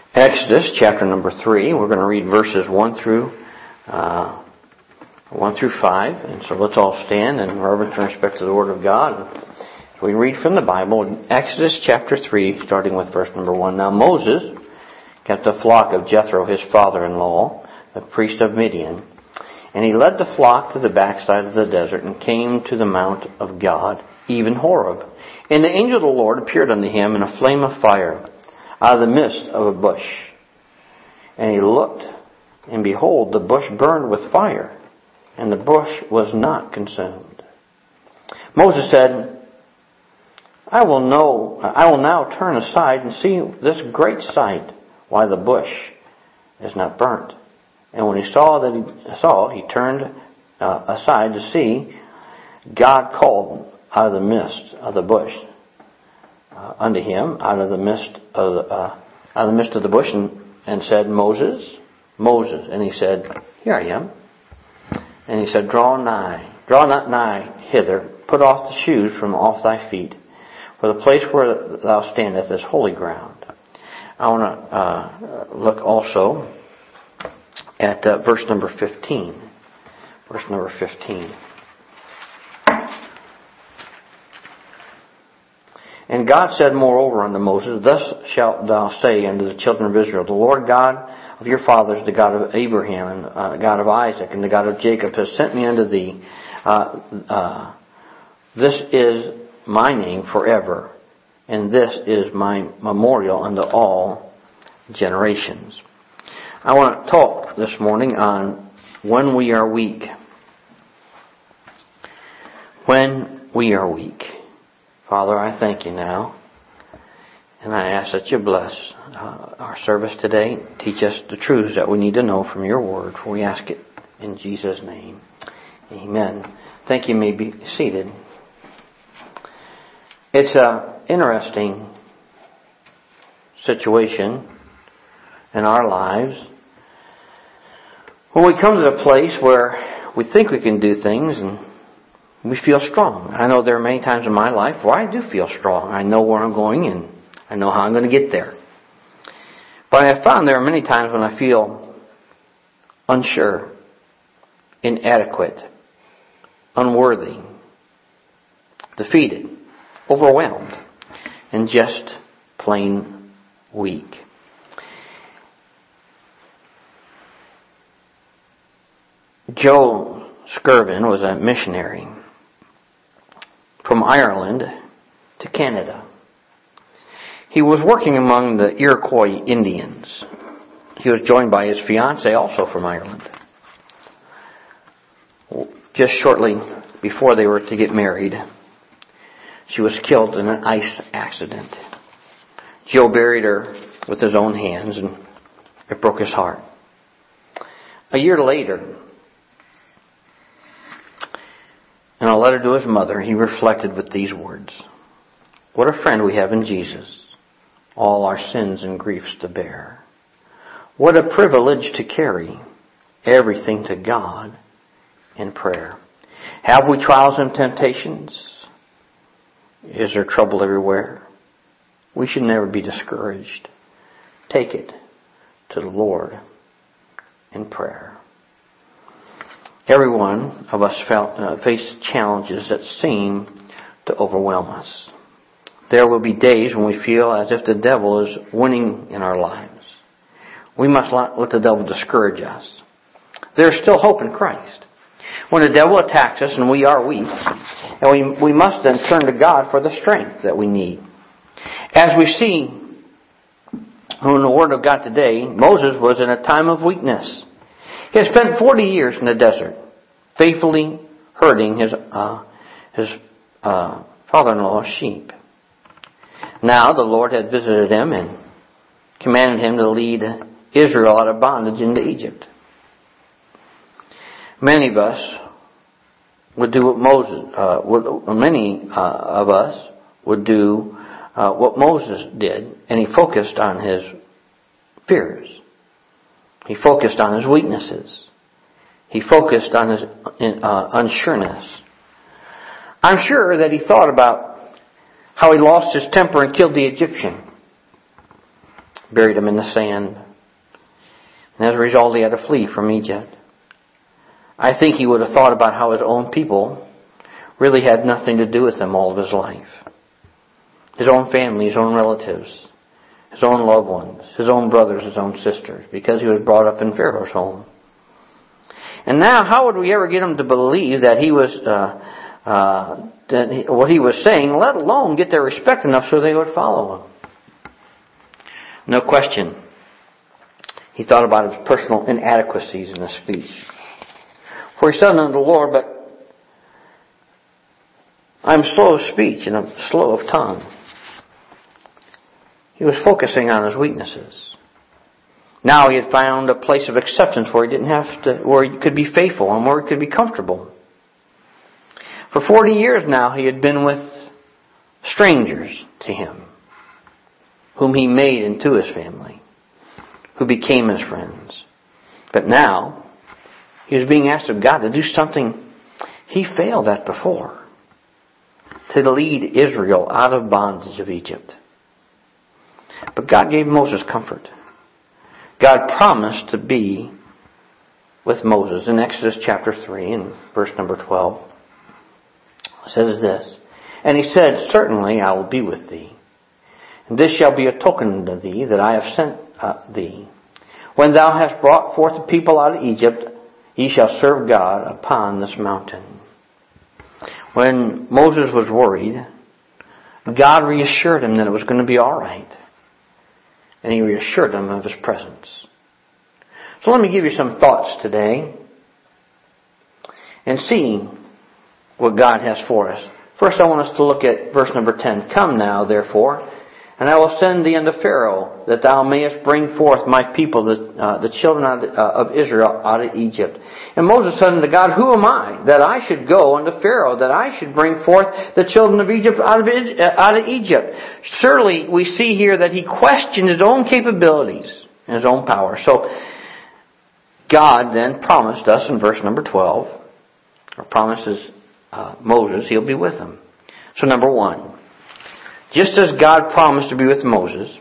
Exodus chapter number 3. We're going to read verses 1 through 5. And so let's all stand in reverence and respect to the Word of God. We read from the Bible in Exodus chapter 3, starting with verse number 1. Now Moses kept a flock of Jethro, his father-in-law, the priest of Midian. And he led the flock to the backside of the desert and came to the mount of God, even Horeb. And the angel of the Lord appeared unto him in a flame of fire out of the midst of a bush. And he looked, and behold, the bush burned with fire, and the bush was not consumed. Moses said, I will now turn aside and see this great sight, why the bush is not burnt. And when he saw, he turned aside to see. God called out of the midst of the bush unto him, out of the midst of the bush, and said, Moses, Moses. And he said, Here I am. And he said, Draw not nigh hither, put off the shoes from off thy feet, for the place where thou standest is holy ground. I want to look also at verse number 15. Verse number 15. And God said moreover unto Moses, Thus shalt thou say unto the children of Israel, The Lord God of your fathers, the God of Abraham, and the God of Isaac, and the God of Jacob, has sent me unto thee. This is my name forever, and this is my memorial unto all generations. I want to talk this morning on when we are weak. When we are weak. Father, I thank you now, and I ask that you bless our service today. Teach us the truths that we need to know from your word, for we ask it in Jesus' name. Amen. Thank you. You may be seated. It's an interesting situation in our lives when we come to the place where we think we can do things and we feel strong. I know there are many times in my life where I do feel strong. I know where I'm going and I know how I'm going to get there. But I have found there are many times when I feel unsure, inadequate, unworthy, defeated, overwhelmed, and just plain weak. Joe Skirvin was a missionary from Ireland to Canada. He was working among the Iroquois Indians. He was joined by his fiancée, also from Ireland. Just shortly before they were to get married, she was killed in an ice accident. Joe buried her with his own hands, and it broke his heart. A year later, in a letter to his mother, he reflected with these words, What a friend we have in Jesus, all our sins and griefs to bear. What a privilege to carry everything to God in prayer. Have we trials and temptations? Is there trouble everywhere? We should never be discouraged. Take it to the Lord in prayer. Every one of us face challenges that seem to overwhelm us. There will be days when we feel as if the devil is winning in our lives. We must not let the devil discourage us. There is still hope in Christ. When the devil attacks us and we are weak, and we must then turn to God for the strength that we need. As we see in the Word of God today, Moses was in a time of weakness. He had spent 40 years in the desert, faithfully herding his father-in-law's sheep. Now the Lord had visited him and commanded him to lead Israel out of bondage into Egypt. Many of us would do what Moses did, and he focused on his fears. He focused on his weaknesses. He focused on his unsureness. I'm sure that he thought about how he lost his temper and killed the Egyptian. buried him in the sand. And as a result, he had to flee from Egypt. I think he would have thought about how his own people really had nothing to do with him all of his life. His own family, his own relatives, his own loved ones, his own brothers, his own sisters, because he was brought up in Pharaoh's home. And now, how would we ever get him to believe that he was what he was saying, let alone get their respect enough so they would follow him? No question. He thought about his personal inadequacies in the speech. For he said unto the Lord, but I'm slow of speech and I'm slow of tongue. He was focusing on his weaknesses. Now he had found a place of acceptance where he didn't have to, where he could be faithful and where he could be comfortable. For 40 years now he had been with strangers to him, whom he made into his family, who became his friends. But now he was being asked of God to do something he failed at before, to lead Israel out of bondage of Egypt. But God gave Moses comfort. God promised to be with Moses. In Exodus chapter 3 and verse number 12, it says this, and he said, certainly I will be with thee, and this shall be a token unto thee that I have sent thee. When thou hast brought forth the people out of Egypt, ye shall serve God upon this mountain. When Moses was worried, God reassured him that it was going to be all right. And he reassured him of his presence. So let me give you some thoughts today and see what God has for us. First I want us to look at verse number 10. Come now, therefore, and I will send thee unto Pharaoh, that thou mayest bring forth my people, the children of Israel, out of Egypt. And Moses said unto God, who am I, that I should go unto Pharaoh, that I should bring forth the children of Egypt out of Egypt? Surely we see here that he questioned his own capabilities and his own power. So God then promised us in verse number 12, or promises Moses he'll be with him. So number 1, just as God promised to be with Moses,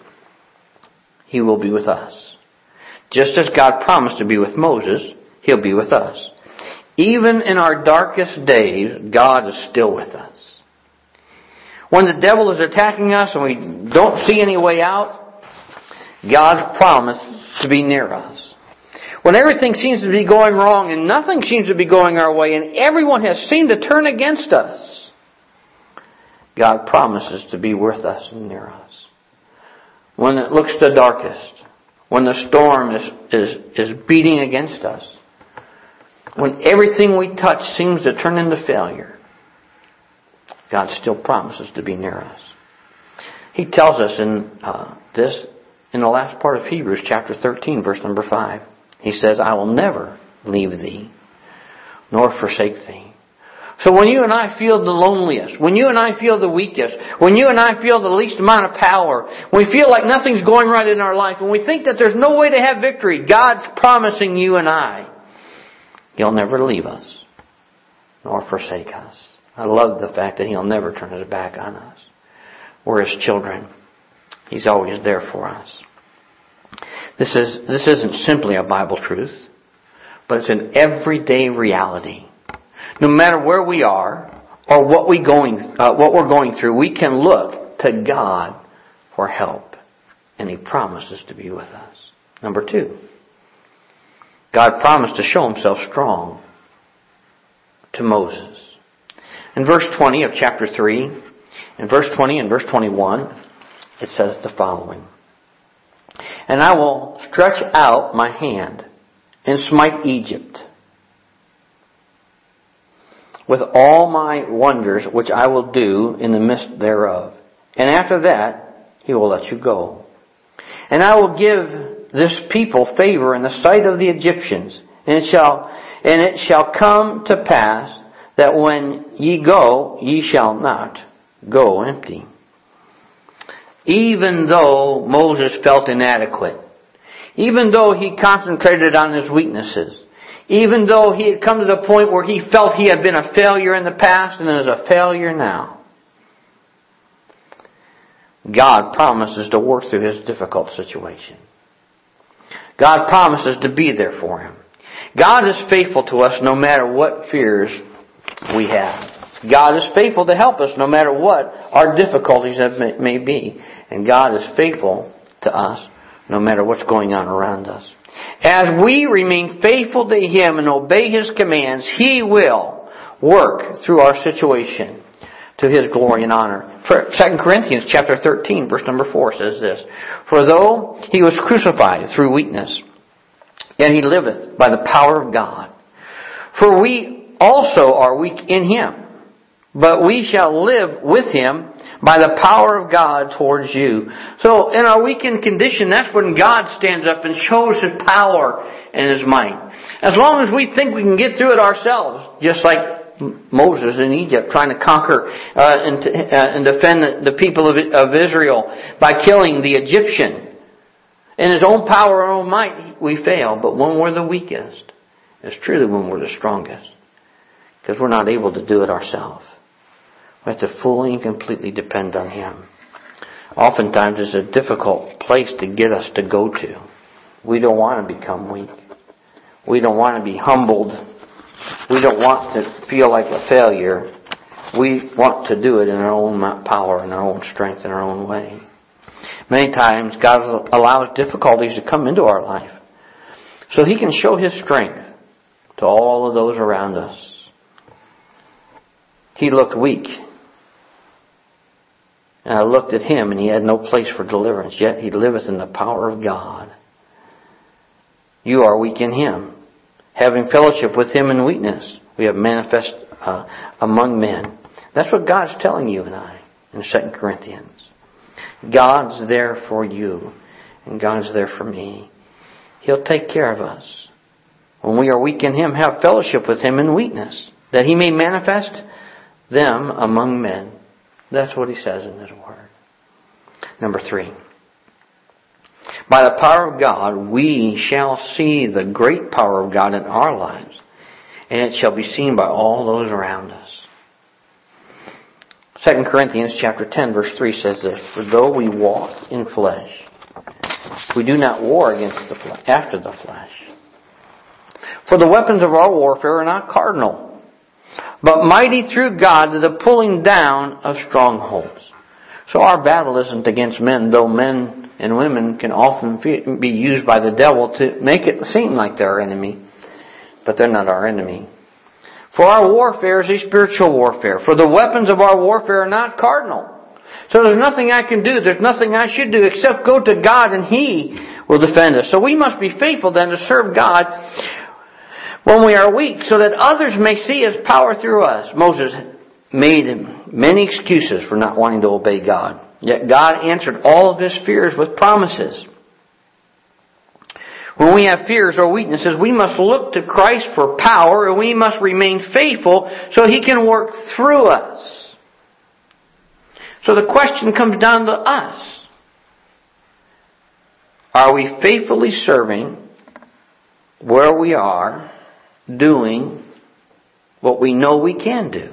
he will be with us. Just as God promised to be with Moses, he'll be with us. Even in our darkest days, God is still with us. When the devil is attacking us and we don't see any way out, God's promised to be near us. When everything seems to be going wrong and nothing seems to be going our way and everyone has seemed to turn against us, God promises to be with us and near us. When it looks the darkest, when the storm is beating against us, when everything we touch seems to turn into failure, God still promises to be near us. He tells us in the last part of Hebrews chapter 13, verse number 5. He says, I will never leave thee, nor forsake thee. So when you and I feel the loneliest, when you and I feel the weakest, when you and I feel the least amount of power, when we feel like nothing's going right in our life, when we think that there's no way to have victory, God's promising you and I, He'll never leave us, nor forsake us. I love the fact that He'll never turn His back on us. We're His children. He's always there for us. This isn't simply a Bible truth, but it's an everyday reality. No matter where we are or what we're going through, we can look to God for help, and He promises to be with us. Number 2, God promised to show Himself strong to Moses. In verse 20 of chapter 3, in verse 20 and verse 21, it says the following. And I will stretch out my hand and smite Egypt with all my wonders which I will do in the midst thereof. And after that, He will let you go. And I will give this people favor in the sight of the Egyptians. And it shall come to pass that when ye go, ye shall not go empty. Even though Moses felt inadequate, even though he concentrated on his weaknesses, even though he had come to the point where he felt he had been a failure in the past and is a failure now, God promises to work through his difficult situation. God promises to be there for him. God is faithful to us no matter what fears we have. God is faithful to help us no matter what our difficulties may be. And God is faithful to us no matter what's going on around us. As we remain faithful to him and obey his commands, he will work through our situation to his glory and honor. 2 Corinthians chapter 13, verse number 4 says this, "For though he was crucified through weakness, yet he liveth by the power of God. For we also are weak in him, but we shall live with him by the power of God towards you." So in our weakened condition, that's when God stands up and shows his power and his might. As long as we think we can get through it ourselves, just like Moses in Egypt trying to conquer and defend the people of Israel by killing the Egyptian. In his own power and own might, we fail. But when we're the weakest, it's truly when we're the strongest. Because we're not able to do it ourselves. We have to fully and completely depend on him. Oftentimes it's a difficult place to get us to go to. We don't want to become weak. We don't want to be humbled. We don't want to feel like a failure. We want to do it in our own power, in our own strength, in our own way. Many times God allows difficulties to come into our life so he can show his strength to all of those around us. He looked weak. And I looked at him and he had no place for deliverance, yet he liveth in the power of God. You are weak in him. Having fellowship with him in weakness, we have manifest among men. That's what God's telling you and I in 2 Corinthians. God's there for you and God's there for me. He'll take care of us. When we are weak in him, have fellowship with him in weakness, that he may manifest them among men. That's what he says in his word. Number 3. By the power of God, we shall see the great power of God in our lives, and it shall be seen by all those around us. 2 Corinthians chapter 10, verse 3 says this, "For though we walk in flesh, we do not war after the flesh. For the weapons of our warfare are not carnal, but mighty through God to the pulling down of strongholds." So our battle isn't against men, though men and women can often be used by the devil to make it seem like they're our enemy. But they're not our enemy. For our warfare is a spiritual warfare. For the weapons of our warfare are not cardinal. So there's nothing I can do, there's nothing I should do except go to God and he will defend us. So we must be faithful then to serve God when we are weak, so that others may see his power through us. Moses made many excuses for not wanting to obey God. Yet God answered all of his fears with promises. When we have fears or weaknesses, we must look to Christ for power, and we must remain faithful so he can work through us. So the question comes down to us. Are we faithfully serving where we are, doing what we know we can do?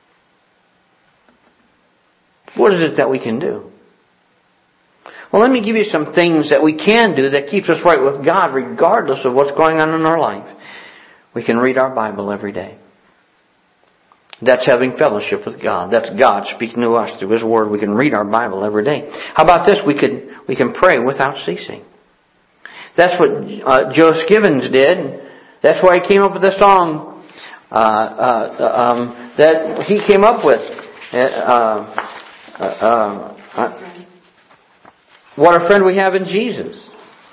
What is it that we can do? Well, let me give you some things that we can do that keeps us right with God regardless of what's going on in our life. We can read our Bible every day. That's having fellowship with God. That's God speaking to us through his word. We can read our Bible every day. How about this? We can pray without ceasing. That's what Joe Skivens did. That's why he came up with the song that he came up with. What a friend we have in Jesus.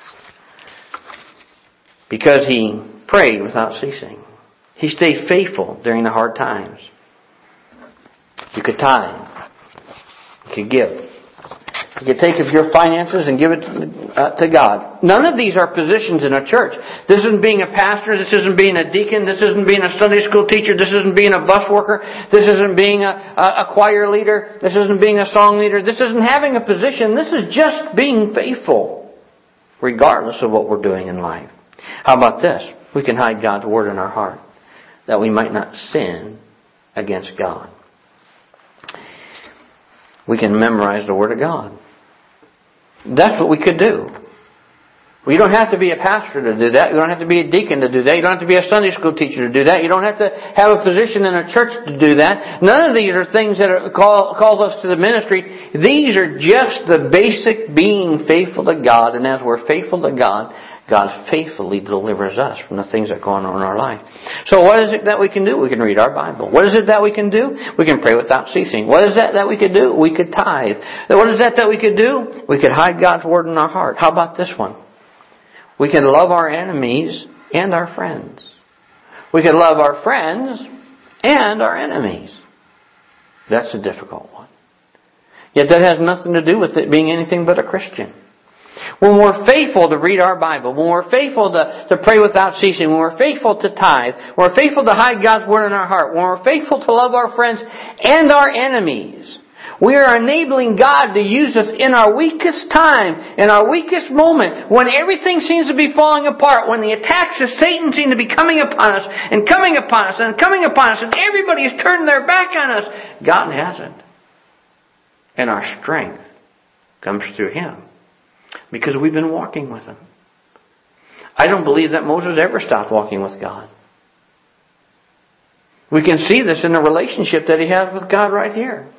Because he prayed without ceasing. He stayed faithful during the hard times. You could tithe. You could give. You could take of your finances and give it to God. None of these are positions in a church. This isn't being a pastor. This isn't being a deacon. This isn't being a Sunday school teacher. This isn't being a bus worker. This isn't being a choir leader. This isn't being a song leader. This isn't having a position. This is just being faithful, regardless of what we're doing in life. How about this? We can hide God's word in our heart, that we might not sin against God. We can memorize the word of God. That's what we could do. Well, you don't have to be a pastor to do that. You don't have to be a deacon to do that. You don't have to be a Sunday school teacher to do that. You don't have to have a position in a church to do that. None of these are things that call us to the ministry. These are just the basic being faithful to God. And as we're faithful to God, God faithfully delivers us from the things that go on in our life. So what is it that we can do? We can read our Bible. What is it that we can do? We can pray without ceasing. What is that we could do? We could tithe. What is that we could do? We could hide God's Word in our heart. How about this one? We can love our enemies and our friends. We can love our friends and our enemies. That's a difficult one. Yet that has nothing to do with it being anything but a Christian. When we're faithful to read our Bible, when we're faithful to pray without ceasing, when we're faithful to tithe, when we're faithful to hide God's Word in our heart, when we're faithful to love our friends and our enemies, we are enabling God to use us in our weakest time, in our weakest moment, when everything seems to be falling apart, when the attacks of Satan seem to be coming upon us, and coming upon us, and coming upon us, and everybody is turning their back on us. God hasn't. And our strength comes through Him, because we've been walking with Him. I don't believe that Moses ever stopped walking with God. We can see this in the relationship that he has with God right here.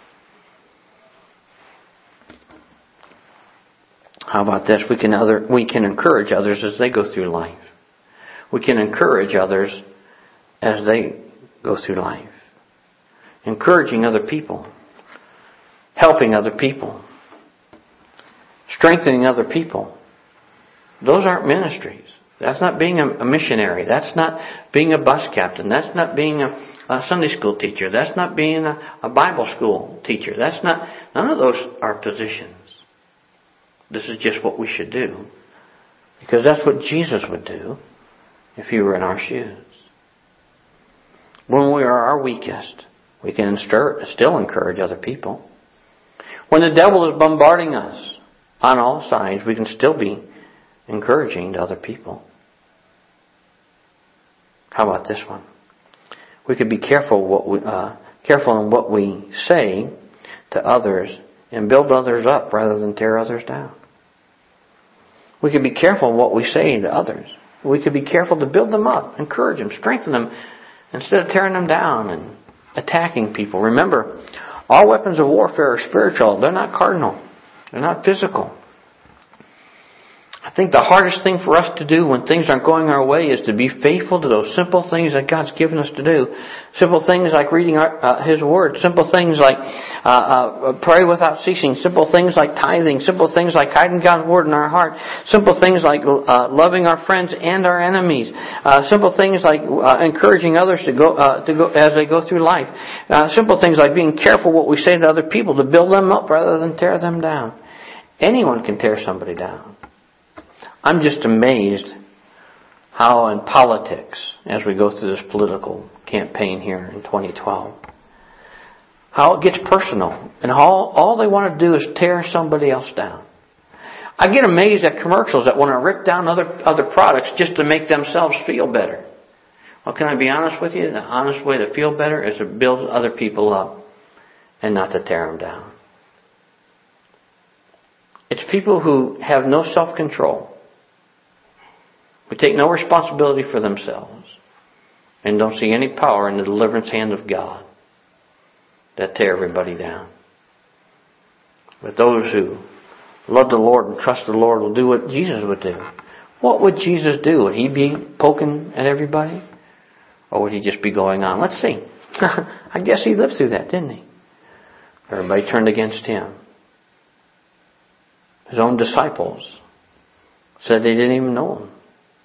How about this? We can encourage others as they go through life. We can encourage others as they go through life. Encouraging other people. Helping other people. Strengthening other people. Those aren't ministries. That's not being a missionary. That's not being a bus captain. That's not being a Sunday school teacher. That's not being a Bible school teacher. None of those are positions. This is just what we should do. Because that's what Jesus would do if He were in our shoes. When we are our weakest, we can still encourage other people. When the devil is bombarding us on all sides, we can still be encouraging to other people. How about this one? We could be careful in what we say to others and build others up rather than tear others down. We could be careful in what we say to others. We could be careful to build them up, encourage them, strengthen them, instead of tearing them down and attacking people. Remember, all weapons of warfare are spiritual. They're not carnal. They're not physical. I think the hardest thing for us to do when things aren't going our way is to be faithful to those simple things that God's given us to do. Simple things like reading His Word. Simple things like pray without ceasing. Simple things like tithing. Simple things like hiding God's Word in our heart. Simple things like loving our friends and our enemies. Simple things like encouraging others to go as they go through life. Simple things like being careful what we say to other people to build them up rather than tear them down. Anyone can tear somebody down. I'm just amazed how in politics, as we go through this political campaign here in 2012, how it gets personal. And all they want to do is tear somebody else down. I get amazed at commercials that want to rip down other products just to make themselves feel better. Well, can I be honest with you? The honest way to feel better is to build other people up and not to tear them down. It's people who have no self-control, who take no responsibility for themselves, and don't see any power in the deliverance hand of God, that tear everybody down. But those who love the Lord and trust the Lord will do what Jesus would do. What would Jesus do? Would He be poking at everybody? Or would He just be going on? Let's see. I guess He lived through that, didn't He? Everybody turned against Him. His own disciples said they didn't even know Him.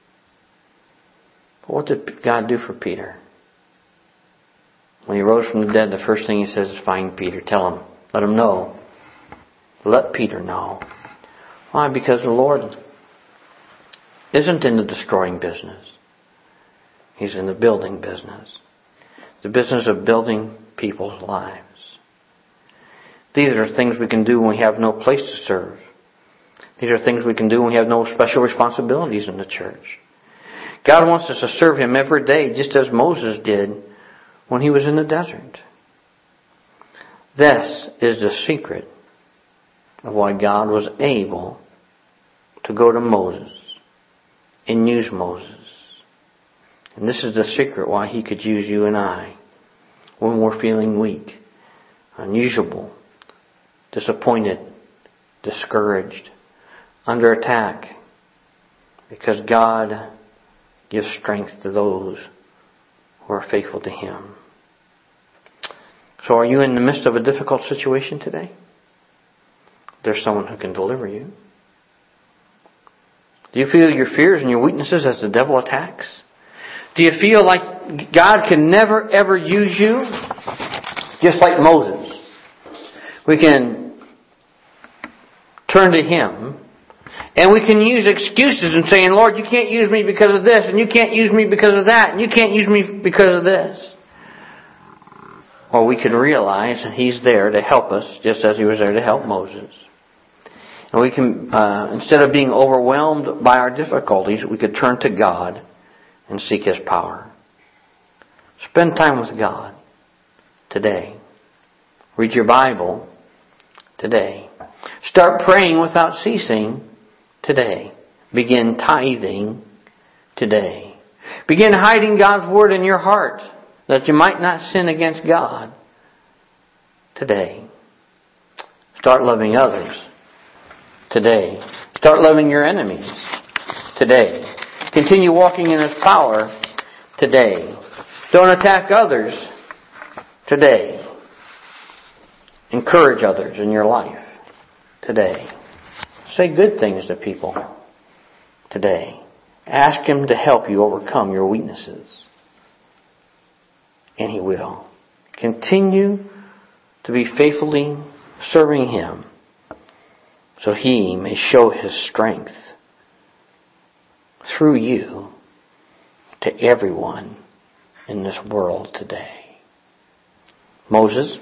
But what did God do for Peter? When He rose from the dead, the first thing He says is, find Peter. Tell him. Let him know. Let Peter know. Why? Because the Lord isn't in the destroying business. He's in the building business. The business of building people's lives. These are things we can do when we have no place to serve. These are things we can do when we have no special responsibilities in the church. God wants us to serve Him every day, just as Moses did when he was in the desert. This is the secret of why God was able to go to Moses and use Moses. And this is the secret why He could use you and I when we're feeling weak, unusable, disappointed, discouraged, under attack. Because God gives strength to those who are faithful to Him. So are you in the midst of a difficult situation today? There's someone who can deliver you. Do you feel your fears and your weaknesses as the devil attacks? Do you feel like God can never ever use you? Just like Moses. We can turn to Him and we can use excuses and saying, Lord, you can't use me because of this, and you can't use me because of that, and you can't use me because of this. Or we can realize that He's there to help us just as He was there to help Moses. And we can, instead of being overwhelmed by our difficulties, we could turn to God and seek His power. Spend time with God today. Read your Bible today. Start praying without ceasing today. Begin tithing today. Begin hiding God's Word in your heart that you might not sin against God today. Start loving others today. Start loving your enemies today. Continue walking in His power today. Don't attack others today. Encourage others in your life today. Say good things to people today. Ask Him to help you overcome your weaknesses. And He will. Continue to be faithfully serving Him so He may show His strength through you to everyone in this world today. Moses,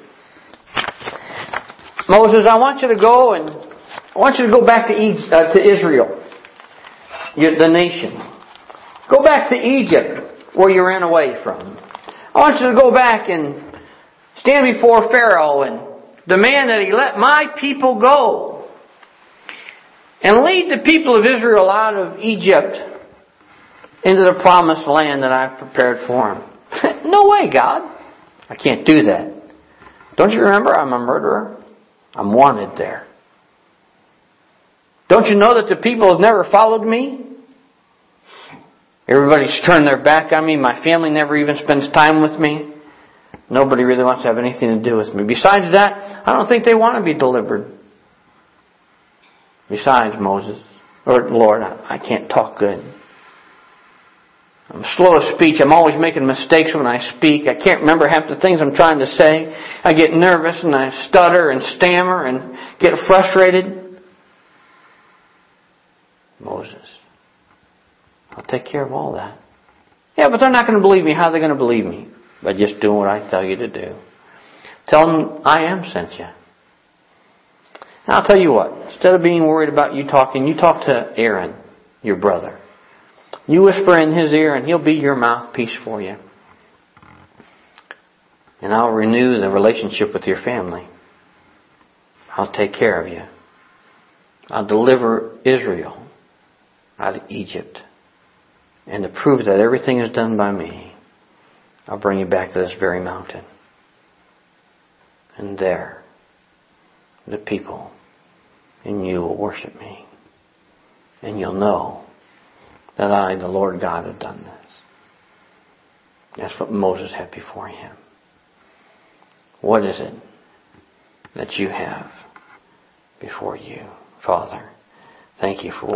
I want you to go back to Israel, the nation. Go back to Egypt, where you ran away from. I want you to go back and stand before Pharaoh and demand that he let my people go. And lead the people of Israel out of Egypt into the promised land that I've prepared for them. No way, God. I can't do that. Don't you remember I'm a murderer? I'm wanted there. Don't you know that the people have never followed me? Everybody's turned their back on me. My family never even spends time with me. Nobody really wants to have anything to do with me. Besides that, I don't think they want to be delivered. Besides, Moses, or Lord, I can't talk good. I'm slow of speech. I'm always making mistakes when I speak. I can't remember half the things I'm trying to say. I get nervous and I stutter and stammer and get frustrated. Moses, I'll take care of all that. Yeah, but they're not going to believe me. How are they going to believe me? By just doing what I tell you to do. Tell them I am sent you. Now I'll tell you what. Instead of being worried about you talking, you talk to Aaron, your brother. You whisper in his ear and he'll be your mouthpiece for you. And I'll renew the relationship with your family. I'll take care of you. I'll deliver Israel out of Egypt. And to prove that everything is done by me, I'll bring you back to this very mountain. And there, the people and you will worship me. And you'll know that I, the Lord God, have done this. That's what Moses had before him. What is it that you have before you, Father? Thank you for